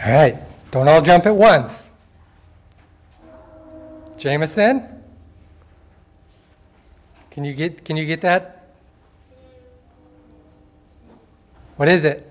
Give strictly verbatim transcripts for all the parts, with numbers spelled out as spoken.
All right, don't all jump at once. Jameson? Can you get can you get that? What is it?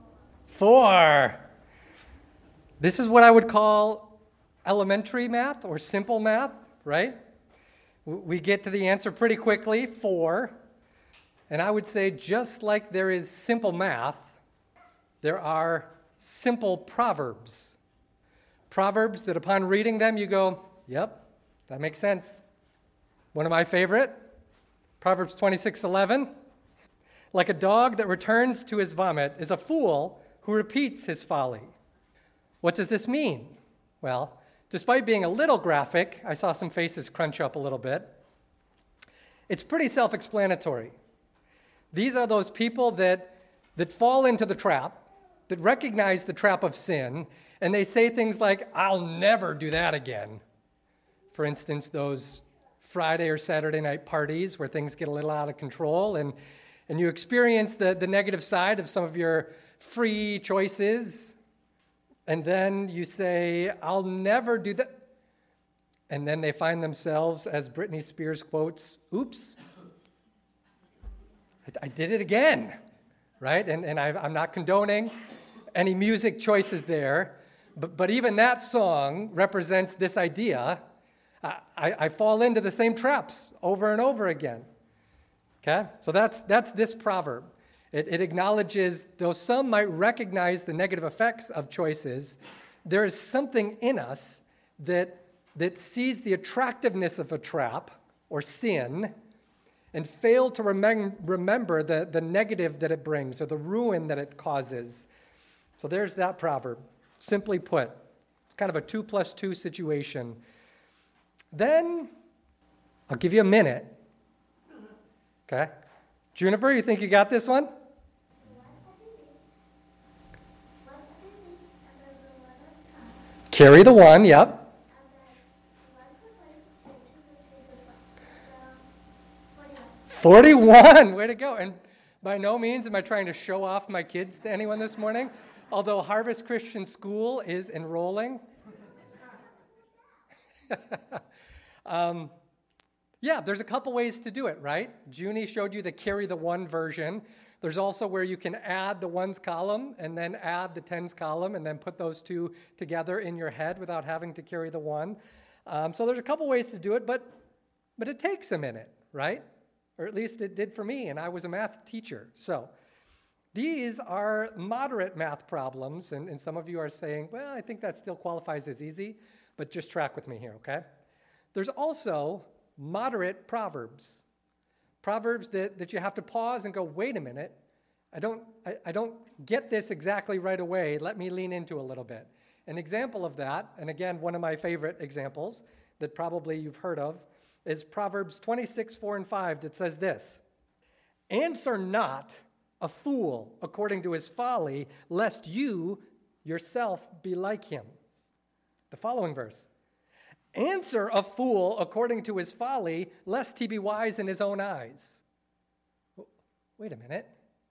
Four. This is what I would call elementary math or simple math, right? We get to the answer pretty quickly, four. And I would say just like there is simple math, there are simple proverbs. Proverbs that upon reading them you go, yep, that makes sense. One of my favorite, Proverbs twenty-six eleven. Like a dog that returns to his vomit is a fool who repeats his folly. What does this mean? Well, despite being a little graphic, I saw some faces crunch up a little bit. It's pretty self-explanatory. These are those people that, that fall into the trap, that recognize the trap of sin, and they say things like, I'll never do that again. For instance, those Friday or Saturday night parties where things get a little out of control, and, and you experience the, the negative side of some of your free choices, and then you say, I'll never do that. And then they find themselves, as Britney Spears quotes, oops, I, I did it again, right? And, and I, I'm not condoning any music choices there, but, but even that song represents this idea. I, I, I fall into the same traps over and over again. Okay? So that's that's this proverb. It, it acknowledges, though some might recognize the negative effects of choices, there is something in us that, that sees the attractiveness of a trap or sin and fail to remem- remember the, the negative that it brings or the ruin that it causes. So there's that proverb. Simply put, it's kind of a two plus two situation. Then, I'll give you a minute. Okay? Juniper, you think you got this one? Carry the one, yep. forty-one, way to go. And by no means am I trying to show off my kids to anyone this morning, although Harvest Christian School is enrolling. um, yeah, there's a couple ways to do it, right? Junie showed you the carry the one version. There's also where you can add the ones column and then add the tens column and then put those two together in your head without having to carry the one. Um, so there's a couple ways to do it, but but it takes a minute, right? Or at least it did for me, and I was a math teacher. So these are moderate math problems, and, and some of you are saying, well, I think that still qualifies as easy, but just track with me here, okay? There's also moderate proverbs. Proverbs that, that you have to pause and go, wait a minute, I don't, I, I don't get this exactly right away. Let me lean into a little bit. An example of that, and again, one of my favorite examples that probably you've heard of, is Proverbs twenty-six, four and five that says this, answer not a fool according to his folly, lest you yourself be like him. The following verse, answer a fool according to his folly, lest he be wise in his own eyes. Wait a minute.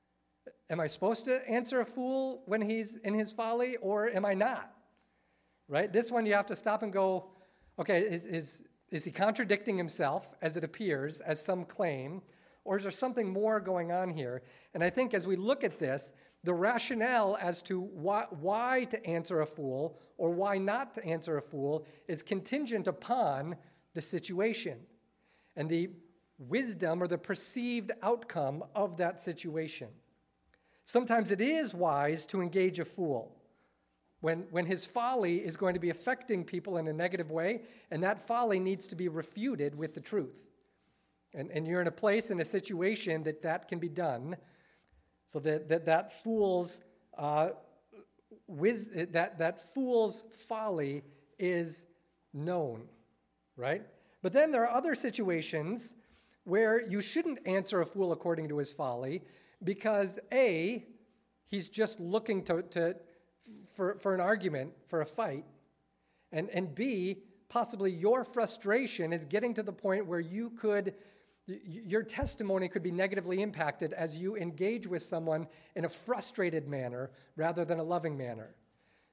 Am I supposed to answer a fool when he's in his folly, or am I not? Right? This one you have to stop and go, okay, is, is, is he contradicting himself as it appears, as some claim, or is there something more going on here? And I think as we look at this, the rationale as to why, why to answer a fool or why not to answer a fool is contingent upon the situation and the wisdom or the perceived outcome of that situation. Sometimes it is wise to engage a fool when, when his folly is going to be affecting people in a negative way, and that folly needs to be refuted with the truth. And, and you're in a place, in a situation that that can be done, so that that, that fool's uh, wiz- that, that fool's folly is known, right? But then there are other situations where you shouldn't answer a fool according to his folly because A, he's just looking to, to for, for an argument, for a fight, and, and B, possibly your frustration is getting to the point where you could your testimony could be negatively impacted as you engage with someone in a frustrated manner rather than a loving manner.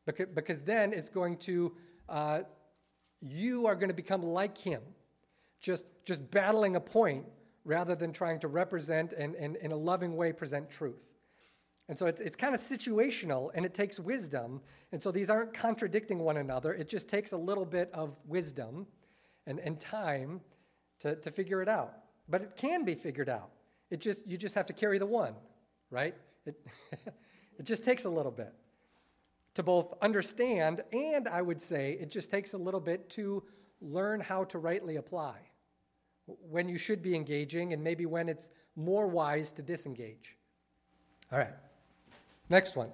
because, because then it's going to, uh, you are going to become like him, just, just battling a point rather than trying to represent and, and in a loving way present truth. And so it's, it's kind of situational, and it takes wisdom. And so these aren't contradicting one another. It just takes a little bit of wisdom and, and time to, to figure it out. But it can be figured out. It just you just have to carry the one, right? It, it just takes a little bit to both understand, and I would say it just takes a little bit to learn how to rightly apply when you should be engaging and maybe when it's more wise to disengage. All right. Next one.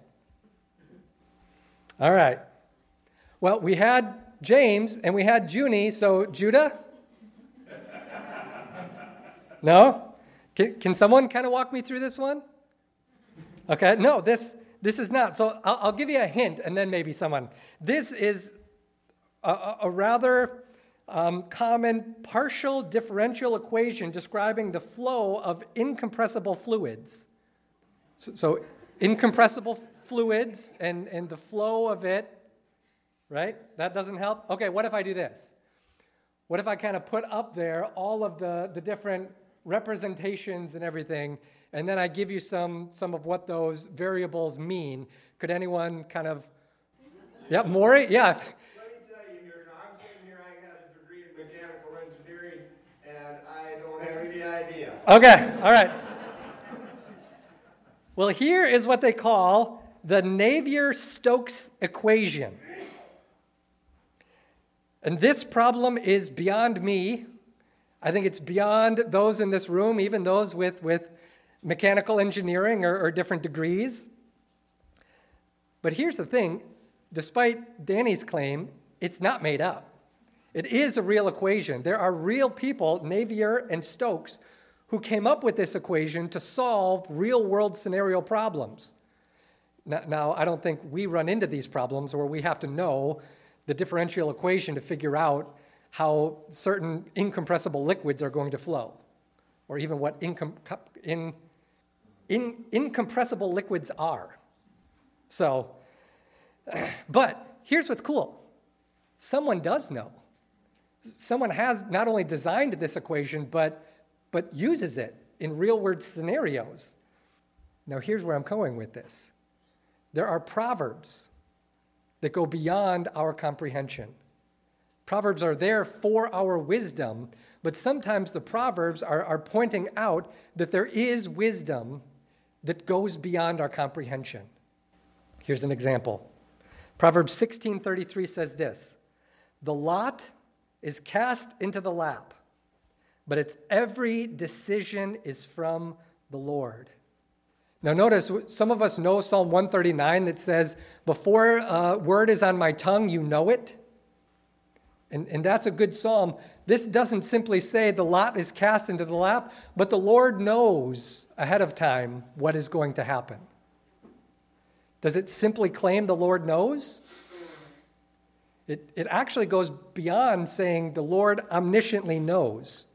All right. Well, we had James and we had Junie, so Judah? No? Can, can someone kind of walk me through this one? Okay, no, this this is not. So I'll, I'll give you a hint, and then maybe someone. This is a, a rather um, common partial differential equation describing the flow of incompressible fluids. So, so incompressible fluids and, and the flow of it, right? That doesn't help? Okay, what if I do this? What if I kind of put up there all of the, the different representations and everything, and then I give you some some of what those variables mean? Could anyone kind of... Yeah, Maury? Yeah. Let me tell you here, now I'm sitting here, I got a degree in mechanical engineering, and I don't have any idea. Okay, all right. Well, here is what they call the Navier-Stokes equation. And this problem is beyond me. I think it's beyond those in this room, even those with, with mechanical engineering or, or different degrees. But here's the thing. Despite Danny's claim, it's not made up. It is a real equation. There are real people, Navier and Stokes, who came up with this equation to solve real-world scenario problems. Now, now, I don't think we run into these problems where we have to know the differential equation to figure out how certain incompressible liquids are going to flow, or even what incom- in, in, incompressible liquids are. So, but here's what's cool. Someone does know. Someone has not only designed this equation, but, but uses it in real-world scenarios. Now, here's where I'm going with this. There are proverbs that go beyond our comprehension. Proverbs are there for our wisdom, but sometimes the Proverbs are, are pointing out that there is wisdom that goes beyond our comprehension. Here's an example. Proverbs sixteen thirty-three says this, "The lot is cast into the lap, but its every decision is from the Lord." Now notice, some of us know Psalm one thirty-nine that says, "Before a word is on my tongue, you know it." And, and that's a good psalm. This doesn't simply say the lot is cast into the lap, but the Lord knows ahead of time what is going to happen. Does it simply claim the Lord knows? It, it actually goes beyond saying the Lord omnisciently knows,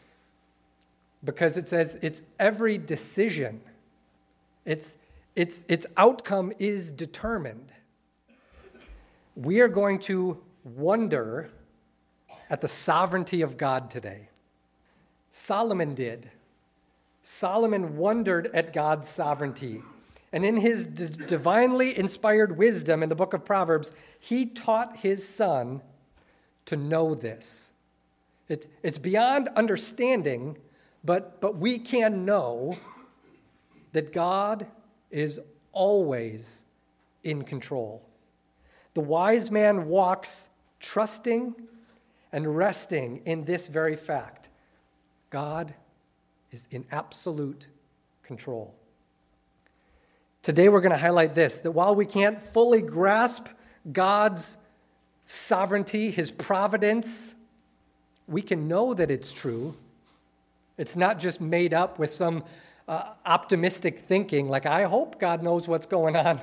because it says it's every decision. Its, its, its outcome is determined. We are going to wonder at the sovereignty of God today. Solomon did. Solomon wondered at God's sovereignty. And in his d- divinely inspired wisdom in the book of Proverbs, he taught his son to know this. It, it's beyond understanding, but, but we can know that God is always in control. The wise man walks trusting and resting in this very fact. God is in absolute control. Today we're going to highlight this, that while we can't fully grasp God's sovereignty, his providence, we can know that it's true. It's not just made up with some uh, optimistic thinking, like, I hope God knows what's going on.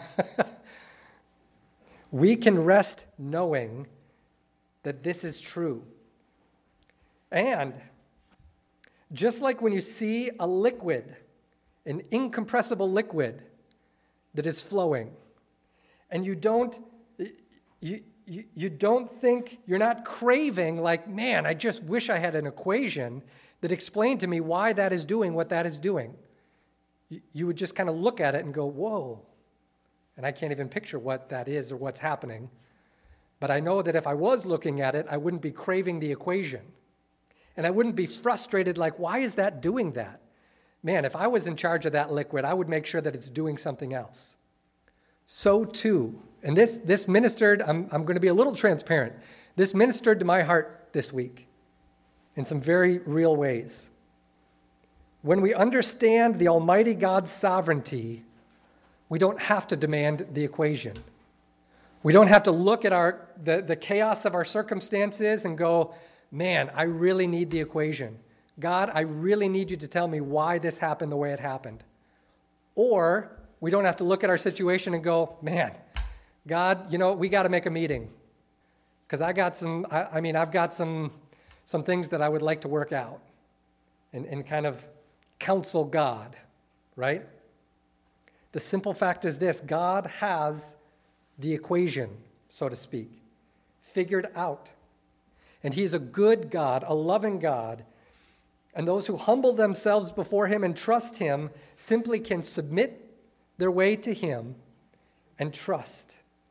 We can rest knowing that this is true. And just like when you see a liquid, an incompressible liquid that is flowing, and you don't You, you, you don't think, you're not craving like, man, I just wish I had an equation that explained to me why that is doing what that is doing. You, you would just kind of look at it and go, whoa. And I can't even picture what that is or what's happening. But I know that if I was looking at it, I wouldn't be craving the equation. And I wouldn't be frustrated like, why is that doing that? Man, if I was in charge of that liquid, I would make sure that it's doing something else. So too, and this, this ministered, I'm, I'm going to be a little transparent, this ministered to my heart this week in some very real ways. When we understand the Almighty God's sovereignty, we don't have to demand the equation. We don't have to look at our the, the chaos of our circumstances and go, man, I really need the equation. God, I really need you to tell me why this happened the way it happened. Or we don't have to look at our situation and go, man, God, you know, we got to make a meeting. Because I got some, I, I mean, I've got some some things that I would like to work out and, and kind of counsel God, right? The simple fact is this: God has the equation, so to speak, figured out. And he's a good God, a loving God. And those who humble themselves before him and trust him simply can submit their way to him and trust.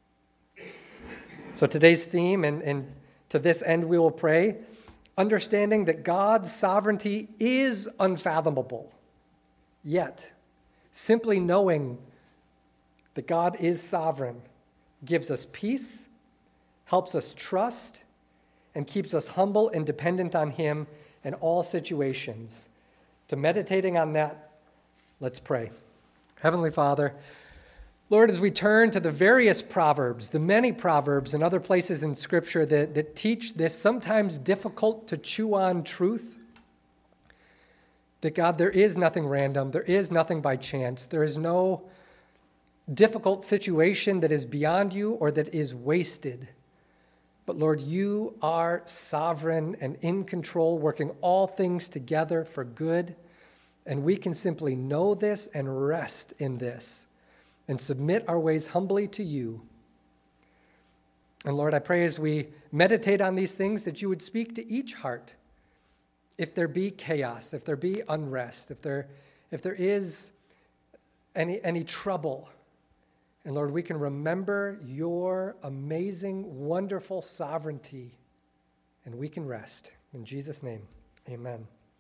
So today's theme, and, and to this end we will pray, understanding that God's sovereignty is unfathomable. Yet, simply knowing that God is sovereign gives us peace, helps us trust, and keeps us humble and dependent on him in all situations. To meditating on that, let's pray. Heavenly Father, Lord, as we turn to the various proverbs, the many proverbs and other places in Scripture that, that teach this sometimes difficult to chew on truth, that God, there is nothing random, there is nothing by chance, there is no difficult situation that is beyond you or that is wasted. But Lord, you are sovereign and in control, working all things together for good. And we can simply know this and rest in this and submit our ways humbly to you. And Lord, I pray as we meditate on these things that you would speak to each heart. If there be chaos, if there be unrest, if there, if there is any, any trouble, and Lord, we can remember your amazing, wonderful sovereignty, and we can rest. In Jesus' name, amen.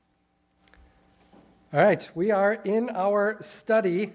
All right, we are in our study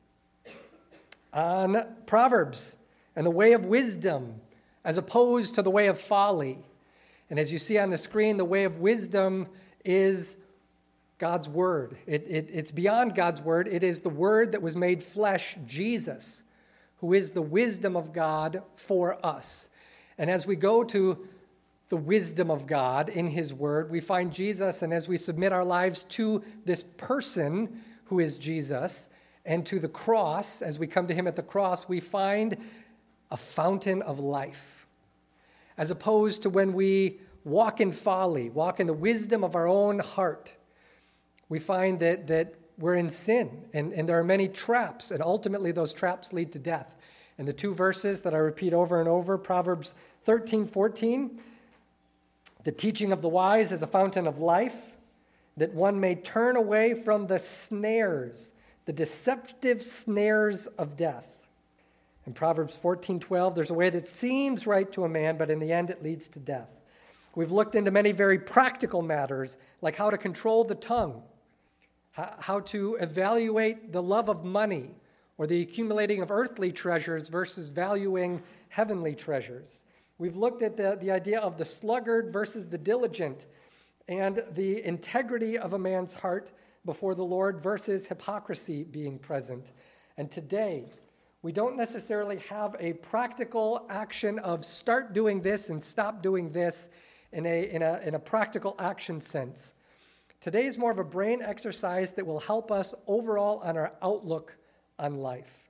on Proverbs and the way of wisdom as opposed to the way of folly. And as you see on the screen, the way of wisdom is God's word. It, it, it's beyond God's word. It is the word that was made flesh, Jesus, who is the wisdom of God for us. And as we go to the wisdom of God in his word, we find Jesus, and as we submit our lives to this person who is Jesus and to the cross, as we come to him at the cross, we find a fountain of life. As opposed to when we walk in folly, walk in the wisdom of our own heart, we find that, that we're in sin, and, and there are many traps, and ultimately those traps lead to death. And the two verses that I repeat over and over, Proverbs thirteen, fourteen, the teaching of the wise is a fountain of life, that one may turn away from the snares, the deceptive snares of death. In Proverbs fourteen, twelve, there's a way that seems right to a man, but in the end it leads to death. We've looked into many very practical matters, like how to control the tongue, how to evaluate the love of money or the accumulating of earthly treasures versus valuing heavenly treasures. We've looked at the, the idea of the sluggard versus the diligent and the integrity of a man's heart before the Lord versus hypocrisy being present. And today, we don't necessarily have a practical action of start doing this and stop doing this in a, in a, in a practical action sense. Today is more of a brain exercise that will help us overall on our outlook on life.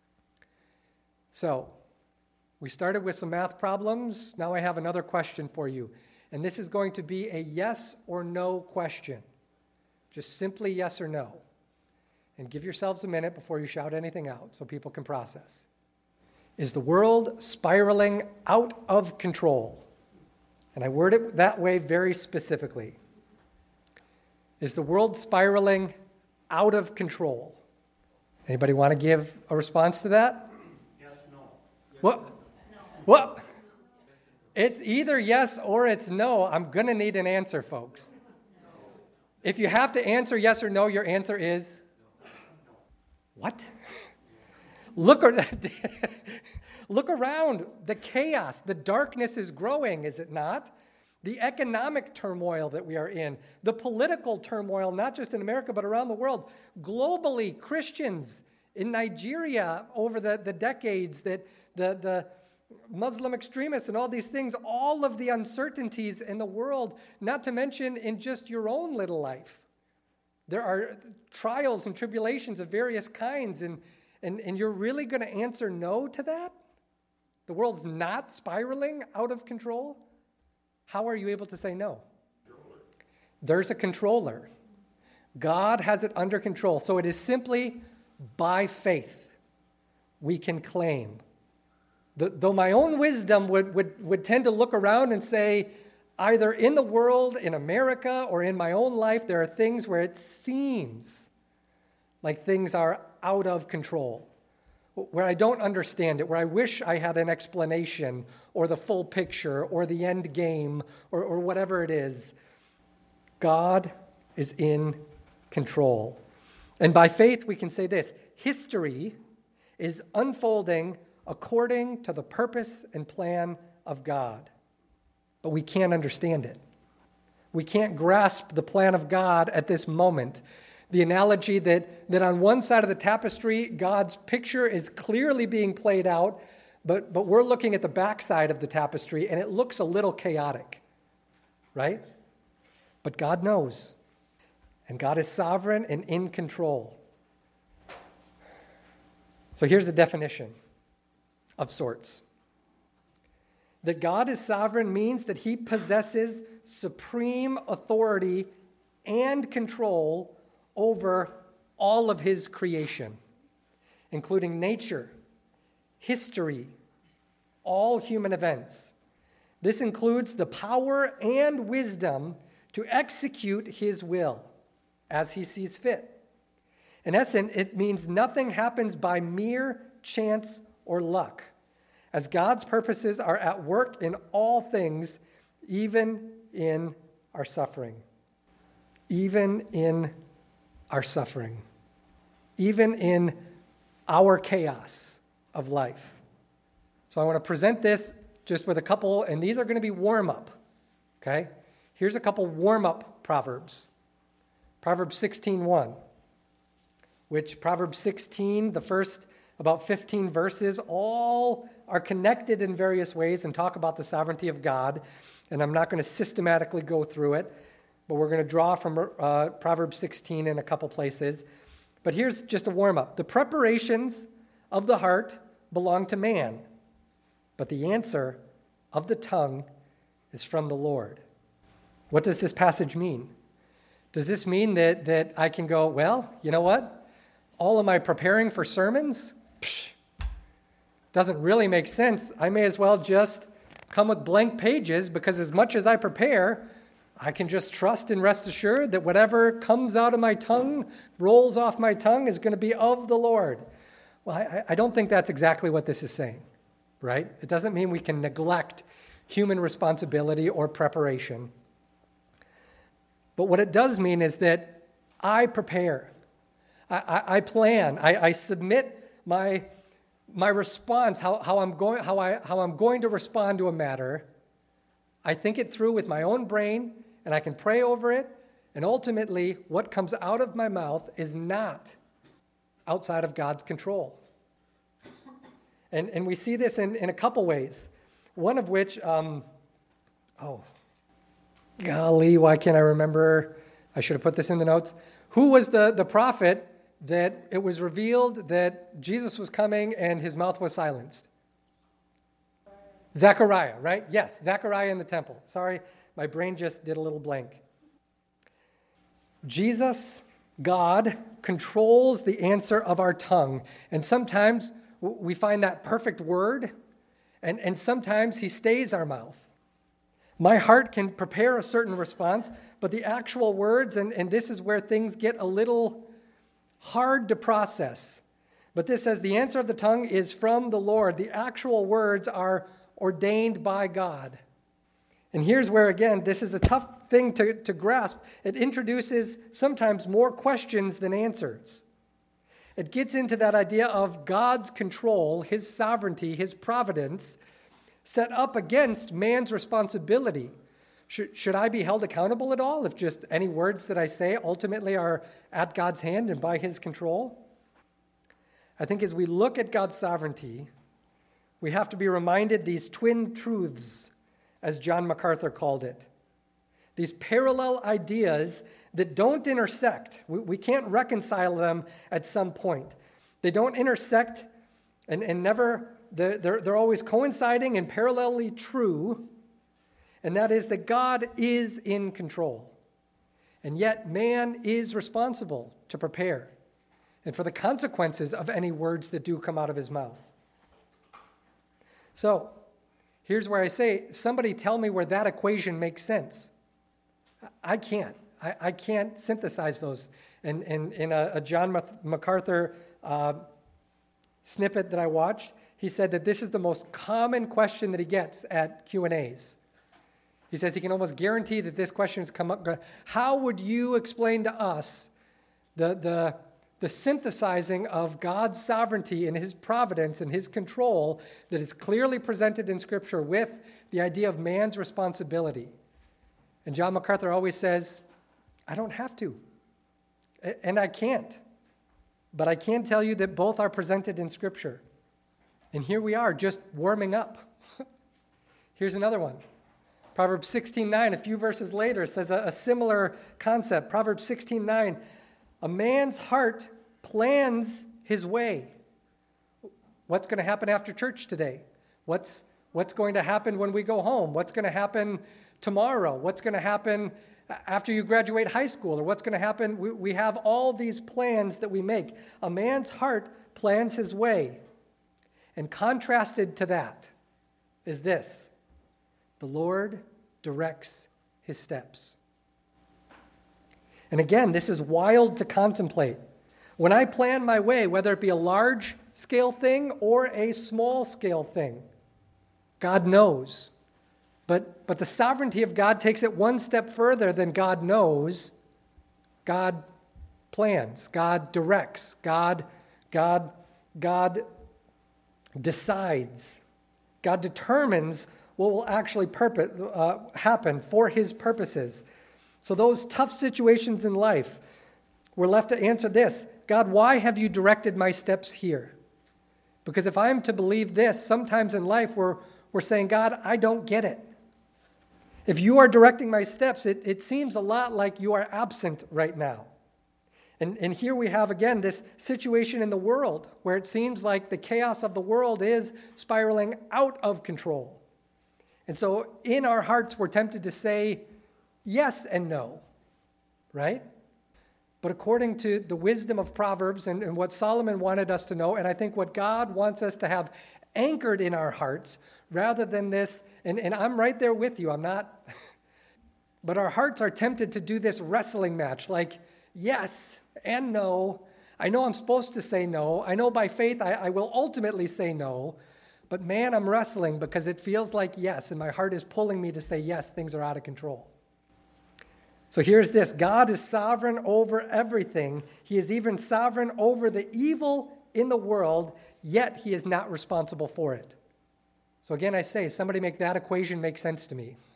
So, we started with some math problems. Now I have another question for you. And this is going to be a yes or no question. Just simply yes or no. And give yourselves a minute before you shout anything out so people can process. Is the world spiraling out of control? And I word it that way very specifically. Is the world spiraling out of control? Anybody want to give a response to that? Yes, no. What? No. What? It's either yes or it's no. I'm going to need an answer, folks. If you have to answer yes or no, your answer is what? Look, look around. The chaos, the darkness is growing, is it not? The economic turmoil that we are in, the political turmoil, not just in America, but around the world. Globally, Christians in Nigeria over the, the decades, that the, the Muslim extremists and all these things, all of the uncertainties in the world, not to mention in just your own little life. There are trials and tribulations of various kinds, and, and, and you're really going to answer no to that? The world's not spiraling out of control? How are you able to say no? There's a controller. God has it under control. So it is simply by faith we can claim. The, though my own wisdom would, would, would tend to look around and say, either in the world, in America, or in my own life, there are things where it seems like things are out of control, where I don't understand it, where I wish I had an explanation or the full picture or the end game or, or whatever it is. God is in control. And by faith, we can say this: history is unfolding according to the purpose and plan of God. But we can't understand it. We can't grasp the plan of God at this moment. The analogy that, that on one side of the tapestry, God's picture is clearly being played out, but, but we're looking at the backside of the tapestry, and it looks a little chaotic, right? But God knows, and God is sovereign and in control. So here's the definition of sorts. That God is sovereign means that he possesses supreme authority and control over all of his creation, including nature, history, all human events. This includes the power and wisdom to execute his will as he sees fit. In essence, it means nothing happens by mere chance or luck, as God's purposes are at work in all things, even in our suffering. Even in our suffering. Even in our chaos of life. So I want to present this just with a couple, and these are going to be warm-up, okay? Here's a couple warm-up proverbs. Proverbs sixteen one, which Proverbs sixteen, the first about fifteen verses, all are connected in various ways and talk about the sovereignty of God. And I'm not going to systematically go through it, but we're going to draw from uh, Proverbs sixteen in a couple places. But here's just a warm-up. The preparations of the heart belong to man, but the answer of the tongue is from the Lord. What does this passage mean? Does this mean that, that I can go, well, you know what? All of my preparing for sermons, psh, doesn't really make sense. I may as well just come with blank pages, because as much as I prepare, I can just trust and rest assured that whatever comes out of my tongue, rolls off my tongue, is going to be of the Lord. Well, I, I don't think that's exactly what this is saying, right? It doesn't mean we can neglect human responsibility or preparation. But what it does mean is that I prepare. I, I, I plan. I, I submit my, my response, how, how, I'm going, how, I, how I'm going to respond to a matter. I think it through with my own brain, and I can pray over it, and ultimately what comes out of my mouth is not outside of God's control. And, and we see this in, in a couple ways, one of which, um, oh, golly, why can't I remember? I should have put this in the notes. Who was the, the prophet that it was revealed that Jesus was coming and his mouth was silenced? Zechariah, right? Yes, Zechariah in the temple. Sorry, my brain just did a little blank. Jesus, God, controls the answer of our tongue. And sometimes We find that perfect word, and, and sometimes he stays our mouth. My heart can prepare a certain response, but the actual words, and, and this is where things get a little hard to process. But this says the answer of the tongue is from the Lord. The actual words are ordained by God. And here's where, again, this is a tough thing to, to grasp. It introduces sometimes more questions than answers. It gets into that idea of God's control, his sovereignty, his providence, set up against man's responsibility. Should, should I be held accountable at all if just any words that I say ultimately are at God's hand and by his control? I think as we look at God's sovereignty, we have to be reminded these twin truths, as John MacArthur called it. These parallel ideas that don't intersect. We, we can't reconcile them at some point. They don't intersect and, and never, they're, they're always coinciding and parallelly true, and that is that God is in control. And yet man is responsible to prepare and for the consequences of any words that do come out of his mouth. So, here's where I say, somebody tell me where that equation makes sense. I can't. I, I can't synthesize those. And, and in a, a John MacArthur uh, snippet that I watched, he said that this is the most common question that he gets at Q and A's. He says he can almost guarantee that this question has come up. How would you explain to us the, the, the synthesizing of God's sovereignty and his providence and his control that is clearly presented in Scripture with the idea of man's responsibility? And John MacArthur always says, I don't have to, and I can't. But I can tell you that both are presented in Scripture. And here we are, just warming up. Here's another one. Proverbs sixteen nine, a few verses later, says a, a similar concept. Proverbs sixteen nine, a man's heart plans his way. What's going to happen after church today? What's, what's going to happen when we go home? What's going to happen tomorrow? What's going to happen after you graduate high school? Or what's going to happen? We, we have all these plans that we make. A man's heart plans his way. And contrasted to that is this: the Lord directs his steps. And again, this is wild to contemplate. When I plan my way, whether it be a large-scale thing or a small-scale thing, God knows. But, but the sovereignty of God takes it one step further than God knows. God plans. God directs. God, God, God decides. God determines what will actually purpose, uh, happen for his purposes. So those tough situations in life, we're left to answer this: God, why have you directed my steps here? Because if I'm to believe this, sometimes in life we're, we're saying, God, I don't get it. If you are directing my steps, it, it seems a lot like you are absent right now. And, and here we have, again, this situation in the world where it seems like the chaos of the world is spiraling out of control. And so in our hearts, we're tempted to say yes and no, right? But according to the wisdom of Proverbs and, and what Solomon wanted us to know, and I think what God wants us to have anchored in our hearts, rather than this, and, and I'm right there with you, I'm not, but our hearts are tempted to do this wrestling match, like yes and no. I know I'm supposed to say no. I know by faith I, I will ultimately say no, but man, I'm wrestling because it feels like yes, and my heart is pulling me to say yes, things are out of control. So here's this: God is sovereign over everything. He is even sovereign over the evil in the world, yet he is not responsible for it. So again, I say, somebody make that equation make sense to me.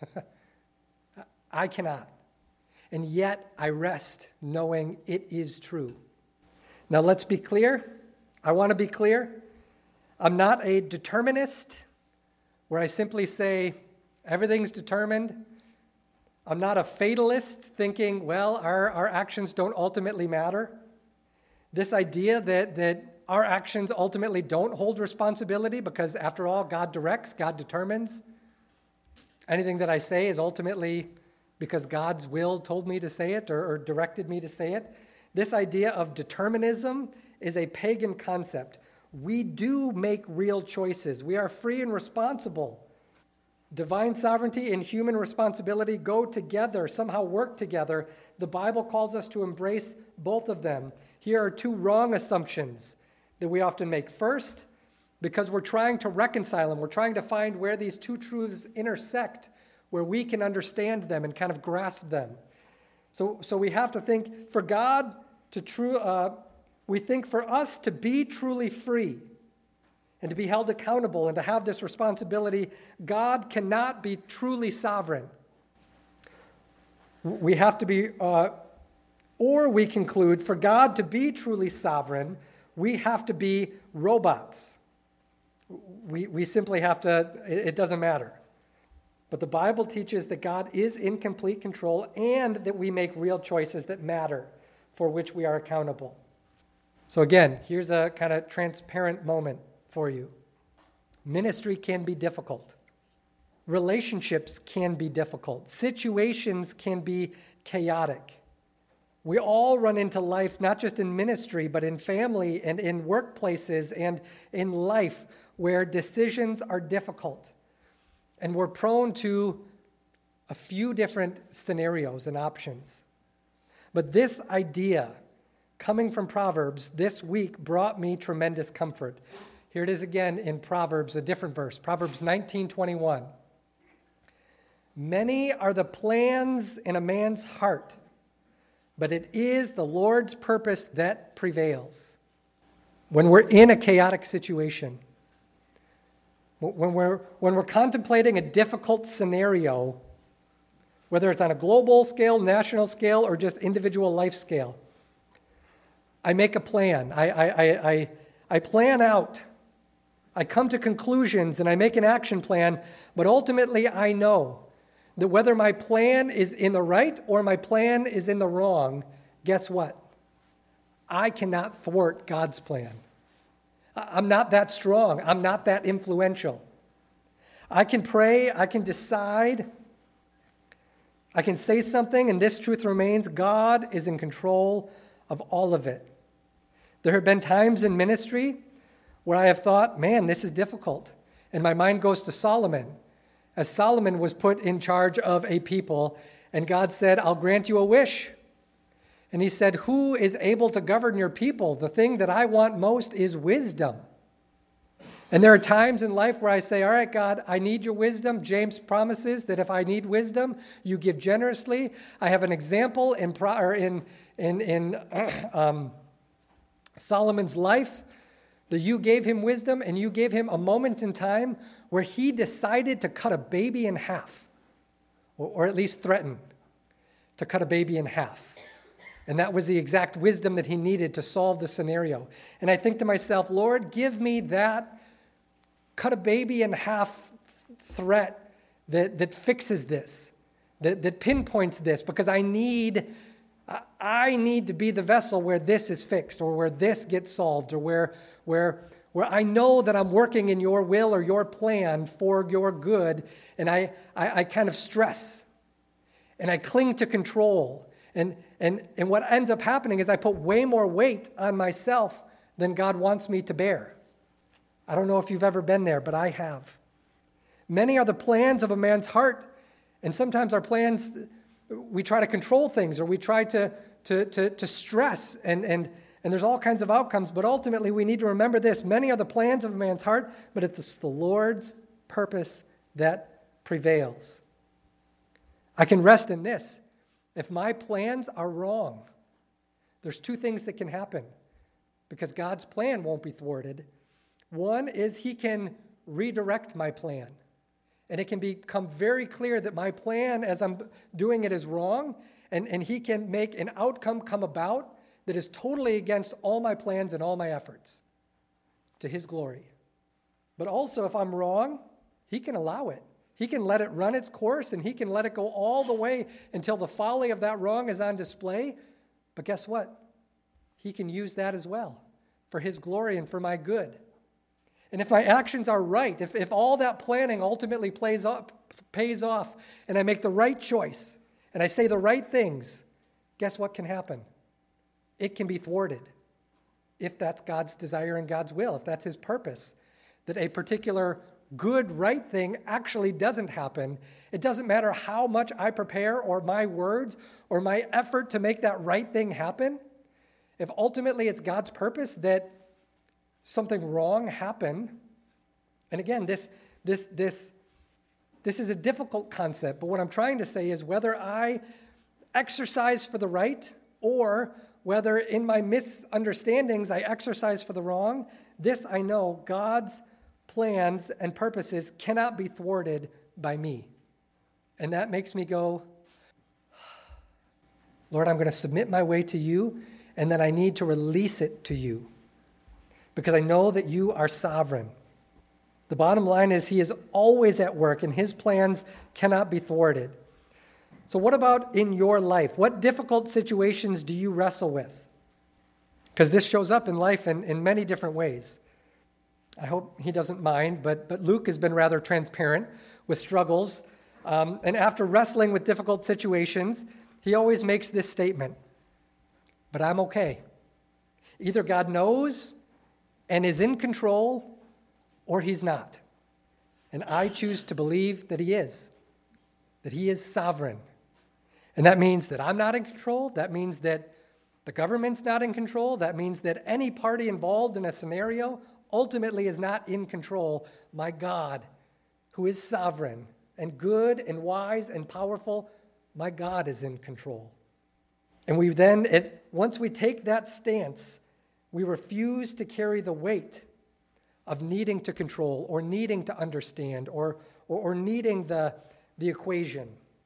I cannot. And yet I rest knowing it is true. Now let's be clear. I want to be clear. I'm not a determinist where I simply say everything's determined. I'm not a fatalist thinking, well, our, our actions don't ultimately matter. This idea that, that our actions ultimately don't hold responsibility because, after all, God directs, God determines. Anything that I say is ultimately because God's will told me to say it or, or directed me to say it. This idea of determinism is a pagan concept. We do make real choices. We are free and responsible. Divine sovereignty and human responsibility go together, somehow work together. The Bible calls us to embrace both of them. Here are two wrong assumptions that we often make. First, because we're trying to reconcile them, we're trying to find where these two truths intersect, where we can understand them and kind of grasp them. So, so we have to think for God to true, uh, we think for us to be truly free and to be held accountable and to have this responsibility, God cannot be truly sovereign. We have to be, uh, or we conclude, for God to be truly sovereign, we have to be robots. We, we simply have to, it, it doesn't matter. But the Bible teaches that God is in complete control and that we make real choices that matter, for which we are accountable. So again, here's a kind of transparent moment for you. Ministry can be difficult. Relationships can be difficult. Situations can be chaotic. We all run into life, not just in ministry, but in family and in workplaces and in life where decisions are difficult. And we're prone to a few different scenarios and options. But this idea, coming from Proverbs this week, brought me tremendous comfort. Here it is again in Proverbs, a different verse, Proverbs nineteen twenty-one. Many are the plans in a man's heart, but it is the Lord's purpose that prevails. When we're in a chaotic situation, when we're, when we're contemplating a difficult scenario, whether it's on a global scale, national scale, or just individual life scale, I make a plan. I, I, I, I, I plan out. I come to conclusions and I make an action plan, but ultimately I know that whether my plan is in the right or my plan is in the wrong, guess what? I cannot thwart God's plan. I'm not that strong. I'm not that influential. I can pray. I can decide. I can say something, and this truth remains. God is in control of all of it. There have been times in ministry where I have thought, man, this is difficult. And my mind goes to Solomon. As Solomon was put in charge of a people, and God said, I'll grant you a wish. And he said, who is able to govern your people? The thing that I want most is wisdom. And there are times in life where I say, all right, God, I need your wisdom. James promises that if I need wisdom, you give generously. I have an example in or in in, in um, Solomon's life that you gave him wisdom and you gave him a moment in time where he decided to cut a baby in half, or, or at least threaten to cut a baby in half. And that was the exact wisdom that he needed to solve the scenario. And I think to myself, Lord, give me that cut a baby in half threat that, that fixes this, that, that pinpoints this, because I need, I need to be the vessel where this is fixed or where this gets solved or where, where, where I know that I'm working in your will or your plan for your good. And I, I, I kind of stress and I cling to control. And, and, and what ends up happening is I put way more weight on myself than God wants me to bear. I don't know if you've ever been there, but I have. Many are the plans of a man's heart, and sometimes our plans, we try to control things or we try to, to, to, to stress, and, and, and there's all kinds of outcomes, but ultimately we need to remember this. Many are the plans of a man's heart, but it's the Lord's purpose that prevails. I can rest in this. If my plans are wrong, there's two things that can happen because God's plan won't be thwarted. One is he can redirect my plan, and it can become very clear that my plan as I'm doing it is wrong, and, and he can make an outcome come about that is totally against all my plans and all my efforts to his glory. But also, if I'm wrong, he can allow it. He can let it run its course, and he can let it go all the way until the folly of that wrong is on display. But guess what? He can use that as well for his glory and for my good. And if my actions are right, if, if all that planning ultimately plays up, pays off, and I make the right choice, and I say the right things, guess what can happen? It can be thwarted. if that's God's desire and God's will, if that's his purpose, that a particular good, right thing actually doesn't happen. It doesn't matter how much I prepare or my words or my effort to make that right thing happen. If ultimately it's God's purpose that something wrong happen, and again, this, this, this, this is a difficult concept, but what I'm trying to say is whether I exercise for the right or whether in my misunderstandings I exercise for the wrong, this I know, God's plans and purposes cannot be thwarted by me. And that makes me go, Lord, I'm going to submit my way to you, and then I need to release it to you because I know that you are sovereign. The bottom line is he is always at work, and his plans cannot be thwarted. So what about in your life? What difficult situations do you wrestle with? Because this shows up in life in, in many different ways. I hope he doesn't mind, but, but Luke has been rather transparent with struggles. Um, and after wrestling with difficult situations, he always makes this statement, but I'm okay. Either God knows and is in control, or he's not. And I choose to believe that he is, that he is sovereign. And that means that I'm not in control. That means that the government's not in control. That means that any party involved in a scenario ultimately is not in control. My God, who is sovereign and good and wise and powerful, my God is in control. And we then, it, once we take that stance, we refuse to carry the weight of needing to control or needing to understand or, or, or needing the, the equation.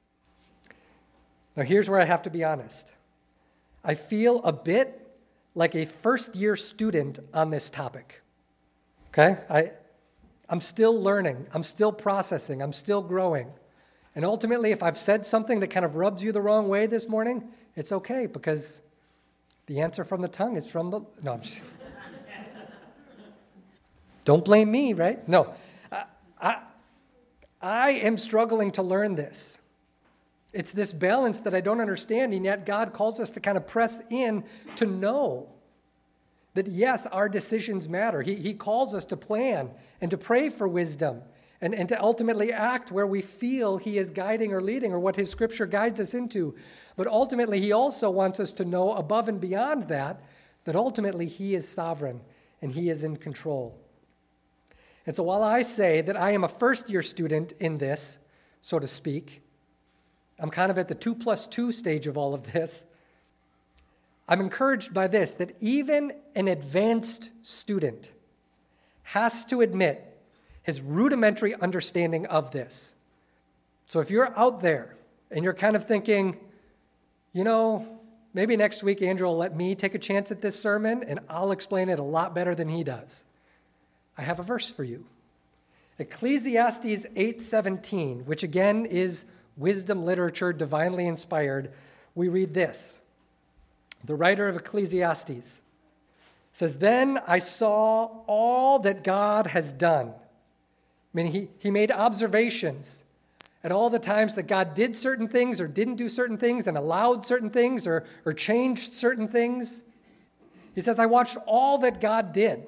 Now, here's where I have to be honest. I feel a bit like a first-year student on this topic. Okay? I, I'm still learning. I'm still processing. I'm still growing. And ultimately, if I've said something that kind of rubs you the wrong way this morning, it's okay because the answer from the tongue is from the... No, I'm just... Don't blame me, right? No. I, I, I am struggling to learn this. It's this balance that I don't understand, and yet God calls us to kind of press in to know that, yes, our decisions matter. He, he calls us to plan and to pray for wisdom and, and to ultimately act where we feel he is guiding or leading or what his scripture guides us into. But ultimately, he also wants us to know above and beyond that, that ultimately he is sovereign and he is in control. And so while I say that I am a first-year student in this, so to speak, I'm kind of at the two plus two stage of all of this. I'm encouraged by this, that even an advanced student has to admit his rudimentary understanding of this. So if you're out there and you're kind of thinking, you know, maybe next week Andrew will let me take a chance at this sermon and I'll explain it a lot better than he does. I have a verse for you. Ecclesiastes eight seventeen, which again is wisdom literature, divinely inspired. We read this. The writer of Ecclesiastes says, "Then I saw all that God has done." I mean, he, he made observations at all the times that God did certain things or didn't do certain things and allowed certain things or, or changed certain things. He says, I watched all that God did.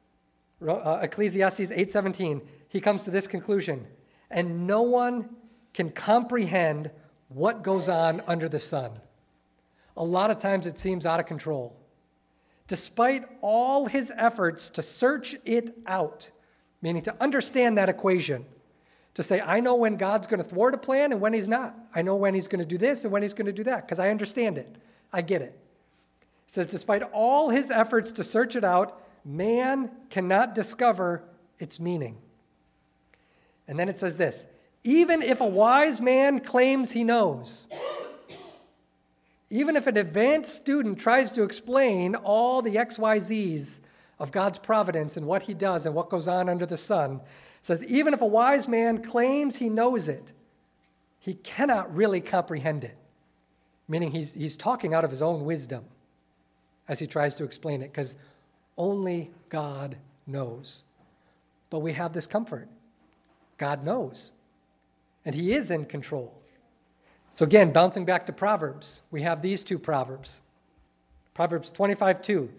Uh, Ecclesiastes eight seventeen, he comes to this conclusion, and no one can comprehend what goes on under the sun. A lot of times it seems out of control. Despite all his efforts to search it out, meaning to understand that equation, to say, I know when God's going to thwart a plan and when he's not. I know when he's going to do this and when he's going to do that because I understand it. I get it. It says, despite all his efforts to search it out, man cannot discover its meaning. And then it says this, even if a wise man claims he knows, even if an advanced student tries to explain all the X Y Zs of God's providence and what he does and what goes on under the sun, it says even if a wise man claims he knows it, he cannot really comprehend it. Meaning he's, he's talking out of his own wisdom as he tries to explain it, because only God knows. But we have this comfort. God knows. And he is in control. So again, bouncing back to Proverbs, we have these two Proverbs. Proverbs twenty-five two.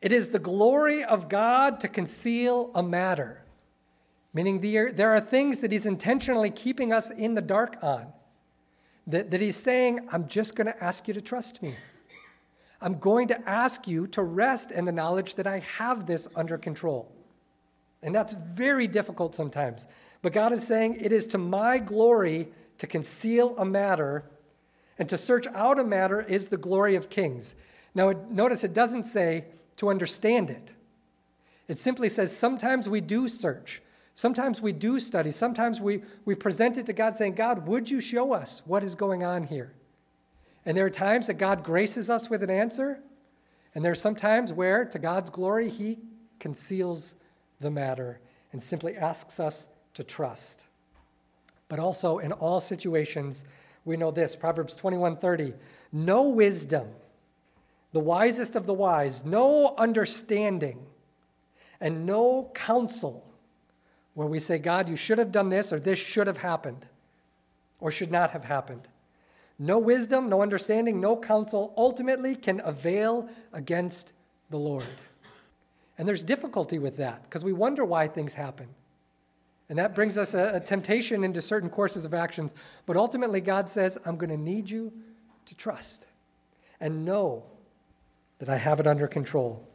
It is the glory of God to conceal a matter, meaning there, there are things that he's intentionally keeping us in the dark on, that, that he's saying, I'm just going to ask you to trust me. I'm going to ask you to rest in the knowledge that I have this under control. And that's very difficult sometimes. But God is saying, it is to my glory to conceal a matter, and to search out a matter is the glory of kings. Now, notice it doesn't say to understand it. It simply says sometimes we do search. Sometimes we do study. Sometimes we, we present it to God saying, God, would you show us what is going on here? And there are times that God graces us with an answer. And there are some times where, to God's glory, he conceals the matter and simply asks us to trust. But also in all situations, we know this, Proverbs twenty-one thirty, no wisdom, the wisest of the wise, no understanding, and no counsel where we say, God, you should have done this, or this should have happened, or should not have happened. No wisdom, no understanding, no counsel ultimately can avail against the Lord. And there's difficulty with that because we wonder why things happen. And that brings us a, a temptation into certain courses of actions. But ultimately, God says, I'm going to need you to trust and know that I have it under control.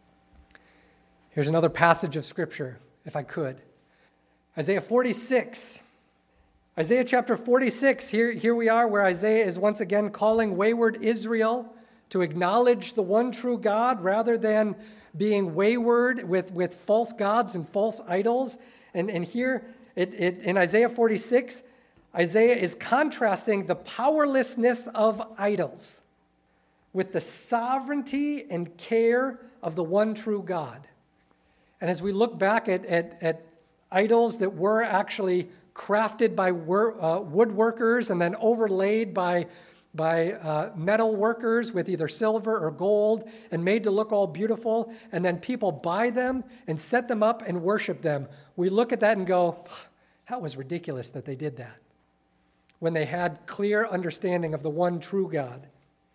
Here's another passage of Scripture, if I could. Isaiah forty-six. Isaiah chapter forty-six, here, here we are where Isaiah is once again calling wayward Israel to acknowledge the one true God rather than being wayward with, with false gods and false idols. And, and here it, it, in Isaiah forty-six, Isaiah is contrasting the powerlessness of idols with the sovereignty and care of the one true God. And as we look back at, at, at idols that were actually crafted by wor- uh, woodworkers and then overlaid by, by uh, metal workers with either silver or gold and made to look all beautiful, and then people buy them and set them up and worship them, we look at that and go, that was ridiculous that they did that, when they had clear understanding of the one true God.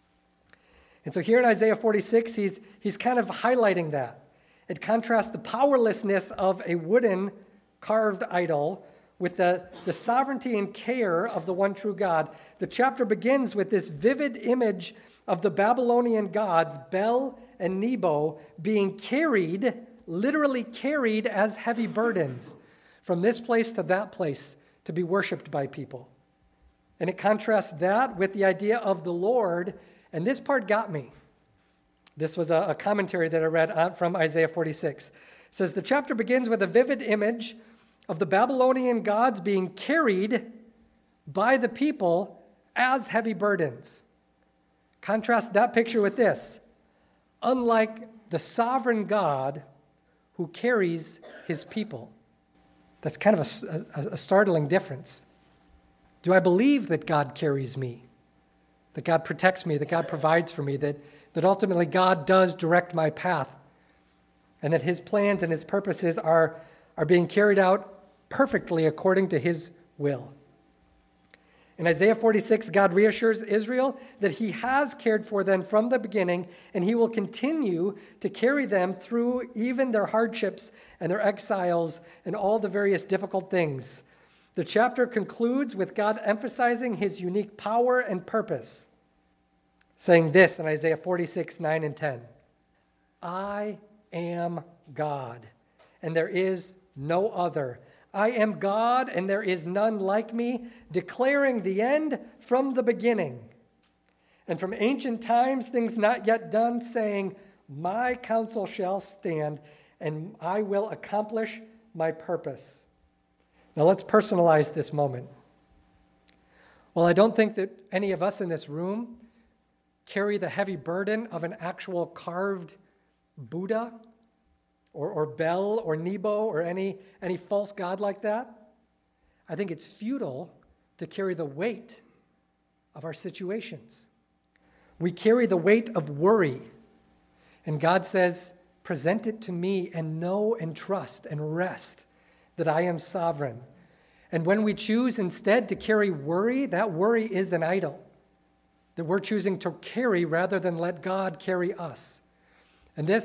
And so here in Isaiah forty-six, he's, he's kind of highlighting that. It contrasts the powerlessness of a wooden carved idol with the, the sovereignty and care of the one true God. The chapter begins with this vivid image of the Babylonian gods, Bel and Nebo, being carried, literally carried as heavy burdens from this place to that place to be worshiped by people. And it contrasts that with the idea of the Lord, and this part got me. This was a, a commentary that I read on, from Isaiah forty-six. It says, the chapter begins with a vivid image of the Babylonian gods being carried by the people as heavy burdens. Contrast that picture with this. Unlike the sovereign God who carries his people. That's kind of a, a, a startling difference. Do I believe that God carries me? That God protects me, that God provides for me, that, that ultimately God does direct my path, and that his plans and his purposes are, are being carried out perfectly according to his will. In Isaiah forty-six, God reassures Israel that he has cared for them from the beginning, and he will continue to carry them through even their hardships and their exiles and all the various difficult things. The chapter concludes with God emphasizing his unique power and purpose, saying this in Isaiah forty-six, nine and ten. I am God, and there is no other. I am God, and there is none like me, declaring the end from the beginning. And from ancient times, things not yet done, saying, my counsel shall stand, and I will accomplish my purpose. Now let's personalize this moment. Well, I don't think that any of us in this room carry the heavy burden of an actual carved Buddha or, or Bel or Nebo or any, any false god like that. I think it's futile to carry the weight of our situations. We carry the weight of worry. And God says, present it to me and know and trust and rest that I am sovereign. And when we choose instead to carry worry, that worry is an idol that we're choosing to carry rather than let God carry us. And this,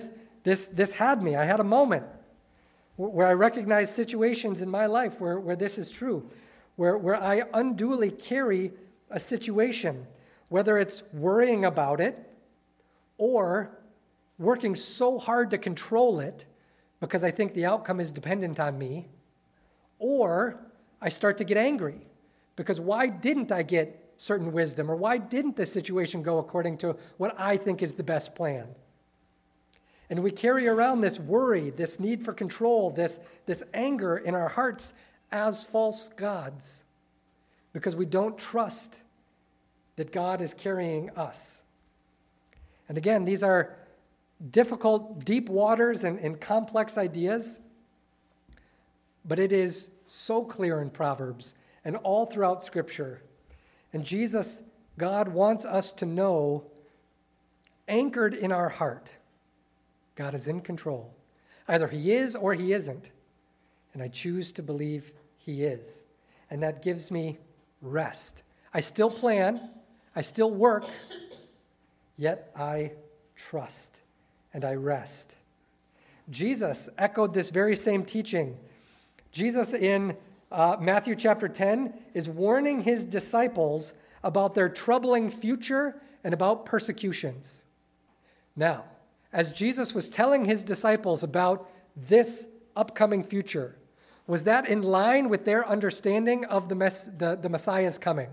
This, this had me. I had a moment where I recognized situations in my life where, where this is true, where, where I unduly carry a situation, whether it's worrying about it or working so hard to control it because I think the outcome is dependent on me, or I start to get angry because why didn't I get certain wisdom, or why didn't this situation go according to what I think is the best plan? And we carry around this worry, this need for control, this, this anger in our hearts as false gods because we don't trust that God is carrying us. And again, these are difficult, deep waters and, and complex ideas, but it is so clear in Proverbs and all throughout Scripture. And Jesus, God wants us to know, anchored in our heart, God is in control. Either he is or he isn't. And I choose to believe he is. And that gives me rest. I still plan, I still work, yet I trust and I rest. Jesus echoed this very same teaching. Jesus in uh, Matthew chapter ten is warning his disciples about their troubling future and about persecutions. Now, as Jesus was telling his disciples about this upcoming future, was that in line with their understanding of the, mess, the, the Messiah's coming?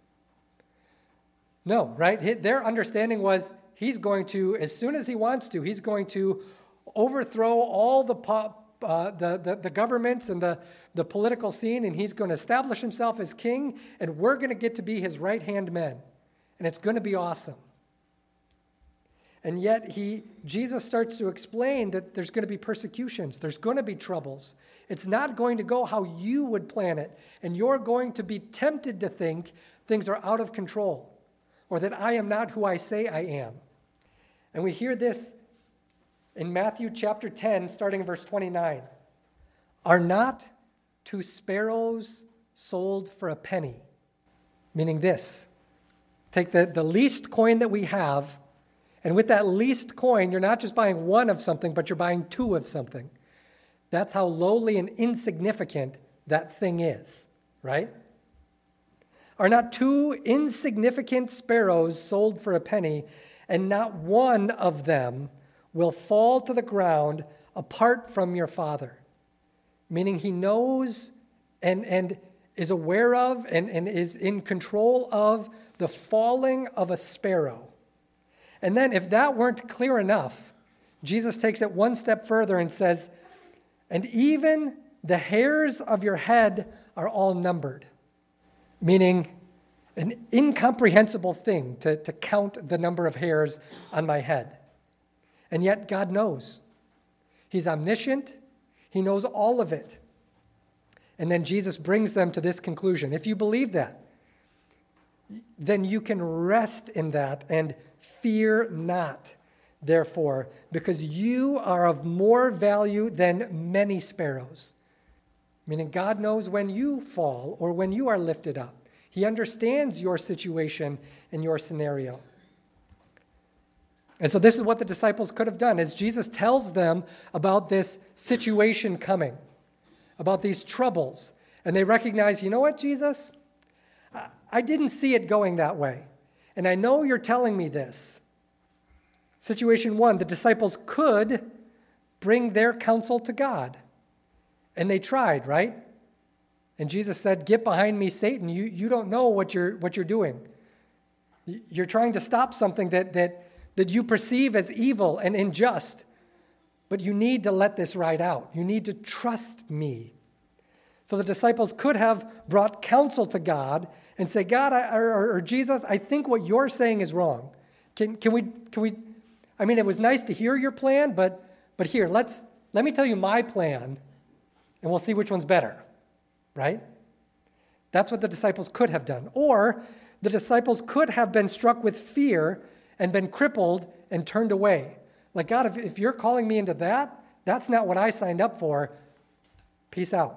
No, right? Their understanding was he's going to, as soon as he wants to, he's going to overthrow all the uh, the, the, the governments and the, the political scene, and he's going to establish himself as king, and we're going to get to be his right-hand men, and it's going to be awesome. And yet he, Jesus starts to explain that there's going to be persecutions, there's going to be troubles. It's not going to go how you would plan it, and you're going to be tempted to think things are out of control, or that I am not who I say I am. And we hear this in Matthew chapter ten, starting in verse twenty-nine. Are not two sparrows sold for a penny? Meaning this, take the, the least coin that we have, and with that least coin, you're not just buying one of something, but you're buying two of something. That's how lowly and insignificant that thing is, right? Are not two insignificant sparrows sold for a penny, and not one of them will fall to the ground apart from your Father? Meaning he knows and, and is aware of and, and is in control of the falling of a sparrow. And then if that weren't clear enough, Jesus takes it one step further and says, and even the hairs of your head are all numbered. Meaning an incomprehensible thing to, to count the number of hairs on my head. And yet God knows. He's omniscient. He knows all of it. And then Jesus brings them to this conclusion. If you believe that, then you can rest in that and fear not, therefore, because you are of more value than many sparrows. Meaning God knows when you fall or when you are lifted up. He understands your situation and your scenario. And so this is what the disciples could have done, as Jesus tells them about this situation coming, about these troubles. And they recognize, you know what, Jesus? I didn't see it going that way. And I know you're telling me this. Situation one, the disciples could bring their counsel to God. And they tried, right? And Jesus said, get behind me, Satan. You, you don't know what you're, what you're doing. You're trying to stop something that, that, that you perceive as evil and unjust. But you need to let this ride out. You need to trust me. So the disciples could have brought counsel to God and say, God, I, or, or Jesus, I think what you're saying is wrong. Can, can we, can we, I mean, it was nice to hear your plan, but, but here, let's, let me tell you my plan, and we'll see which one's better. Right? That's what the disciples could have done. Or the disciples could have been struck with fear and been crippled and turned away. Like, God, if, if you're calling me into that, that's not what I signed up for. Peace out.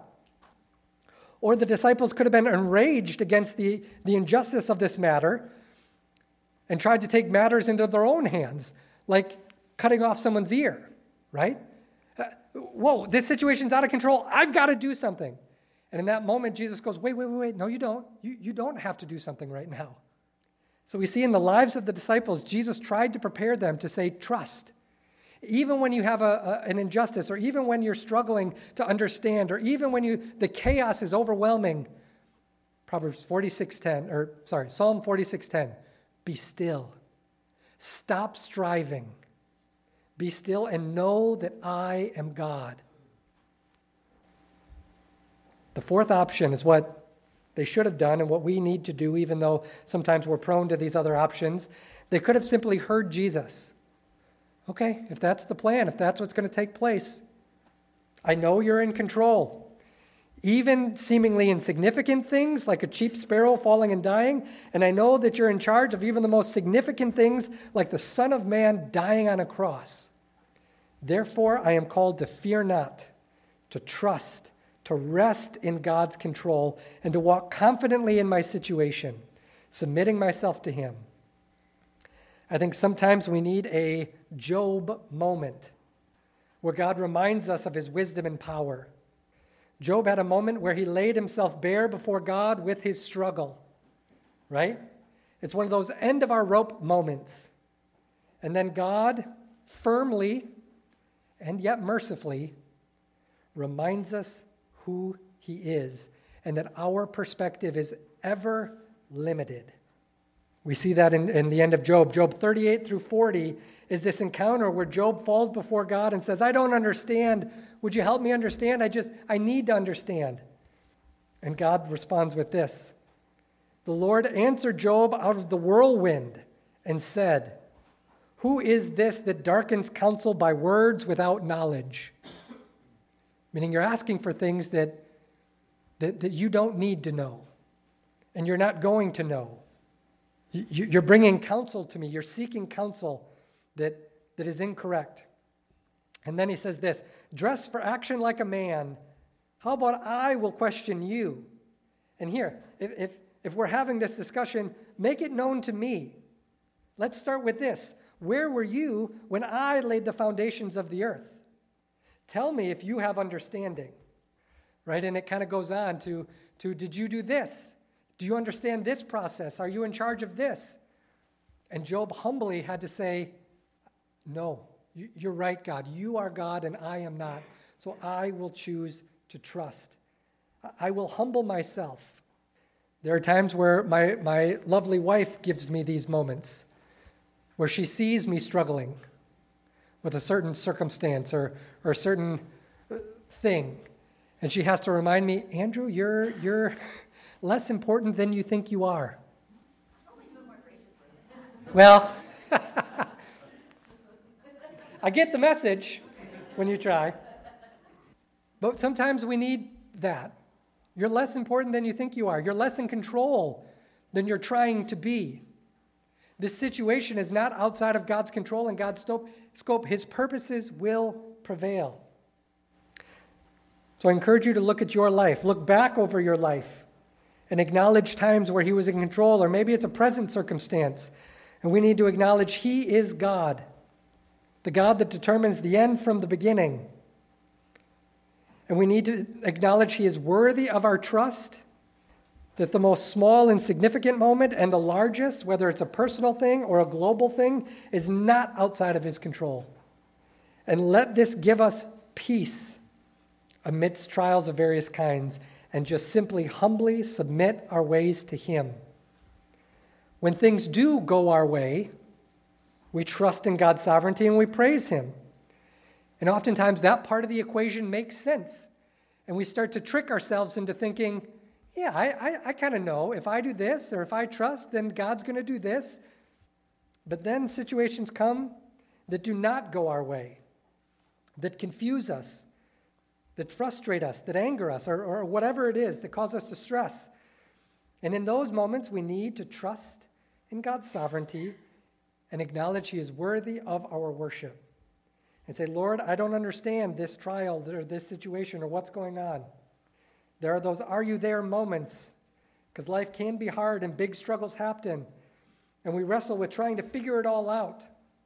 Or the disciples could have been enraged against the, the injustice of this matter and tried to take matters into their own hands, like cutting off someone's ear, right? Uh, whoa, this situation's out of control. I've got to do something. And in that moment, Jesus goes, wait, wait, wait, wait. No, you don't. You, you don't have to do something right now. So we see in the lives of the disciples, Jesus tried to prepare them to say, trust. Even when you have a, a, an injustice, or even when you're struggling to understand, or even when you the chaos is overwhelming, Proverbs forty-six ten, or sorry, Psalm forty-six ten, be still. Stop striving. Be still and know that I am God. The fourth option is what they should have done and what we need to do, even though sometimes we're prone to these other options. They could have simply heard Jesus. Okay, if that's the plan, if that's what's going to take place, I know you're in control. Even seemingly insignificant things like a cheap sparrow falling and dying, and I know that you're in charge of even the most significant things like the Son of Man dying on a cross. Therefore, I am called to fear not, to trust, to rest in God's control, and to walk confidently in my situation, submitting myself to Him. I think sometimes we need a Job moment where God reminds us of His wisdom and power. Job had a moment where he laid himself bare before God with his struggle, right? It's one of those end of our rope moments. And then God firmly and yet mercifully reminds us who He is and that our perspective is ever limited. We see that in, in the end of Job. Job thirty-eight through forty is this encounter where Job falls before God and says, I don't understand. Would you help me understand? I just, I need to understand. And God responds with this. The Lord answered Job out of the whirlwind and said, who is this that darkens counsel by words without knowledge? Meaning you're asking for things that, that, that you don't need to know, and you're not going to know. You're bringing counsel to me. You're seeking counsel that, that is incorrect. And then he says this, dress for action like a man. How about I will question you? And here, if, if, if we're having this discussion, make it known to me. Let's start with this. Where were you when I laid the foundations of the earth? Tell me if you have understanding. Right? And it kind of goes on to, to, did you do this? Do you understand this process? Are you in charge of this? And Job humbly had to say, no, you're right, God. You are God and I am not. So I will choose to trust. I will humble myself. There are times where my, my lovely wife gives me these moments where she sees me struggling with a certain circumstance or, or a certain thing. And she has to remind me, Andrew, you're you're less important than you think you are. Only do it more graciously. Well, I get the message when you try. But sometimes we need that. You're less important than you think you are. You're less in control than you're trying to be. This situation is not outside of God's control and God's scope. His purposes will prevail. So I encourage you to look at your life. Look back over your life and acknowledge times where He was in control, or maybe it's a present circumstance. And we need to acknowledge He is God, the God that determines the end from the beginning. And we need to acknowledge He is worthy of our trust, that the most small and significant moment and the largest, whether it's a personal thing or a global thing, is not outside of His control. And let this give us peace amidst trials of various kinds, and just simply humbly submit our ways to Him. When things do go our way, we trust in God's sovereignty and we praise Him. And oftentimes that part of the equation makes sense. And we start to trick ourselves into thinking, yeah, I, I, I kind of know. If I do this or if I trust, then God's going to do this. But then situations come that do not go our way, that confuse us, that frustrate us, that anger us, or, or whatever it is that cause us to stress. And in those moments, we need to trust in God's sovereignty and acknowledge He is worthy of our worship. And say, Lord, I don't understand this trial or this situation or what's going on. There are those are you there moments, because life can be hard and big struggles happen, and we wrestle with trying to figure it all out.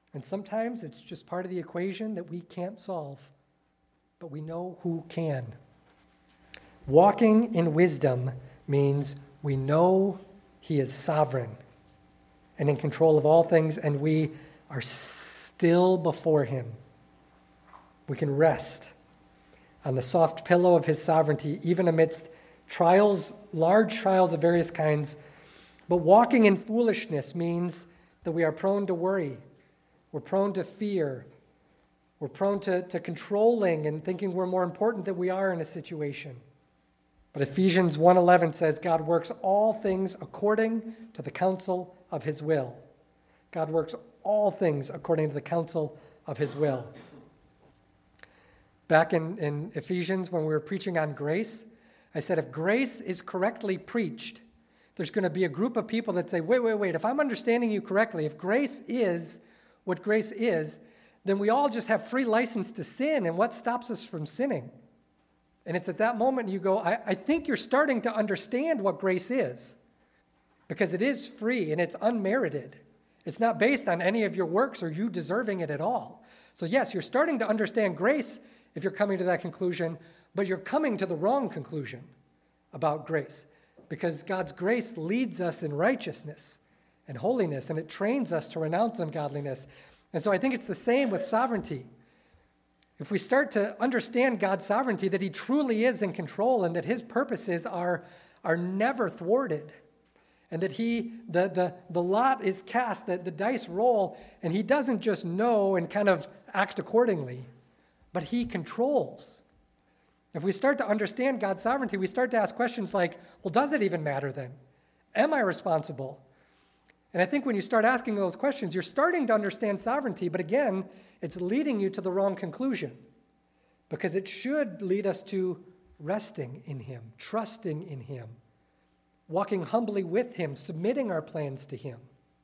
And sometimes it's just part of the equation that we can't solve, but we know who can. Walking in wisdom means we know he is sovereign and in control of all things, and we are still before him. We can rest on the soft pillow of his sovereignty, even amidst trials, large trials of various kinds. But walking in foolishness means that we are prone to worry. We're prone to fear. We're prone to, to controlling and thinking we're more important than we are in a situation. But Ephesians one eleven says, God works all things according to the counsel of his will. God works all things according to the counsel of his will. Back in, in Ephesians, when we were preaching on grace, I said if grace is correctly preached, there's going to be a group of people that say, wait, wait, wait, if I'm understanding you correctly, if grace is what grace is, then we all just have free license to sin, and what stops us from sinning? And it's at that moment you go, I, I think you're starting to understand what grace is, because it is free and it's unmerited. It's not based on any of your works or you deserving it at all. So yes, you're starting to understand grace if you're coming to that conclusion, but you're coming to the wrong conclusion about grace, because God's grace leads us in righteousness and holiness, and it trains us to renounce ungodliness. And so I think it's the same with sovereignty. If we start to understand God's sovereignty, that he truly is in control and that his purposes are, are never thwarted, and that he, the, the, the lot is cast, that the dice roll, and he doesn't just know and kind of act accordingly, but he controls. If we start to understand God's sovereignty, we start to ask questions like, well, does it even matter then? Am I responsible? And I think when you start asking those questions, you're starting to understand sovereignty, but again, it's leading you to the wrong conclusion, because it should lead us to resting in him, trusting in him, walking humbly with him, submitting our plans to him.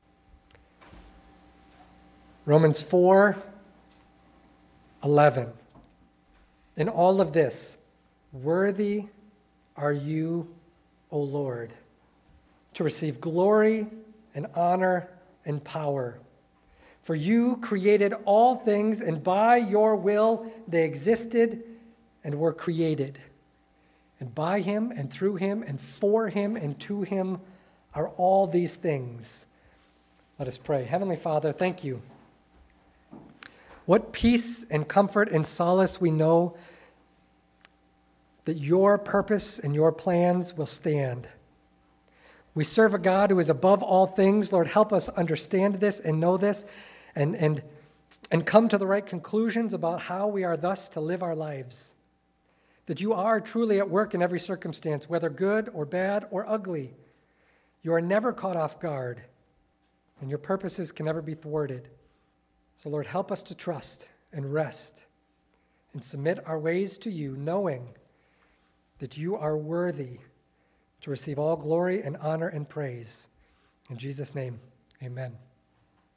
Romans four eleven. In all of this, worthy are you, O Lord, to receive glory and honor and power. For you created all things, and by your will they existed and were created. And by him and through him and for him and to him are all these things. Let us pray. Heavenly Father, thank you. What peace and comfort and solace we know that your purpose and your plans will stand. We serve a God who is above all things. Lord, help us understand this and know this and, and, and come to the right conclusions about how we are thus to live our lives. That you are truly at work in every circumstance, whether good or bad or ugly. You are never caught off guard, and your purposes can never be thwarted. So, Lord, help us to trust and rest and submit our ways to you, knowing that you are worthy to receive all glory and honor and praise. In Jesus' name, amen.